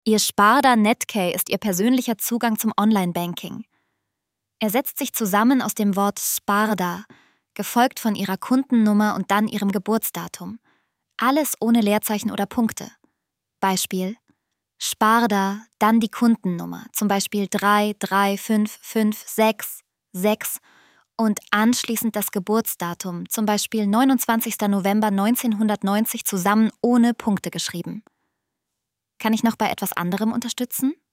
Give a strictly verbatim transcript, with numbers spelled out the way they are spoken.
Ihr Sparda Netkey ist Ihr persönlicher Zugang zum Online-Banking. Er setzt sich zusammen aus dem Wort Sparda, gefolgt von Ihrer Kundennummer und dann Ihrem Geburtsdatum. Alles ohne Leerzeichen oder Punkte. Beispiel: Sparda, dann die Kundennummer, zum Beispiel drei drei fünf fünf sechs sechs und anschließend das Geburtsdatum, zum Beispiel neunundzwanzigster November neunzehnhundertneunzig, zusammen ohne Punkte geschrieben. Kann ich noch bei etwas anderem unterstützen?